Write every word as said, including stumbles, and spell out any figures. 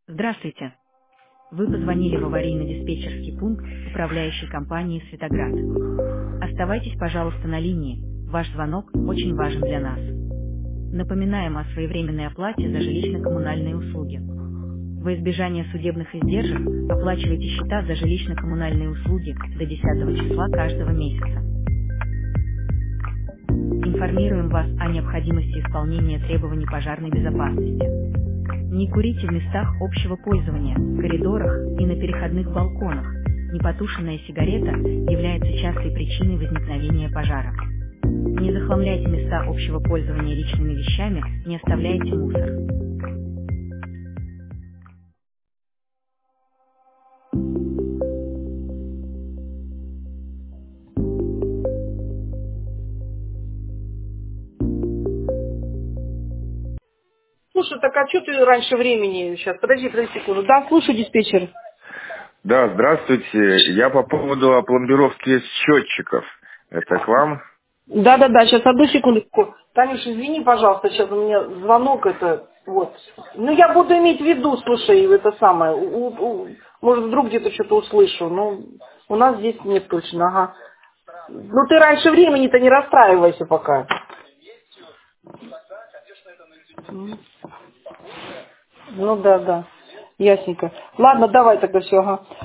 Здравствуйте. Вы позвонили в аварийно-диспетчерский пункт управляющей компании «Светоград». Оставайтесь, пожалуйста, на линии. Ваш звонок очень важен для нас. Напоминаем о своевременной оплате за жилищно-коммунальные услуги. Во избежание судебных издержек оплачивайте счета за жилищно-коммунальные услуги до десятого числа каждого месяца. Информируем вас о необходимости исполнения требований пожарной безопасности. Не курите в местах общего пользования, коридорах и на переходных балконах. Непотушенная сигарета является частой причиной возникновения пожара. Не захламляйте места общего пользования личными вещами, не оставляйте мусор. Слушай, так а что ты раньше времени сейчас? Подожди, подожди секунду. Да, слушай, диспетчер. Да, здравствуйте. Я по поводу опломбировки счетчиков. Это к вам? Да-да-да, сейчас одну секундочку. Танюш, извини, пожалуйста, сейчас у меня звонок это, вот. Ну, я буду иметь в виду, слушай, это самое, у- у- может, вдруг где-то что-то услышу, но у нас здесь нет точно, ага. Ну, ты раньше времени-то не расстраивайся пока. Ну, да, да, ясненько. Ладно, давай тогда все, ага.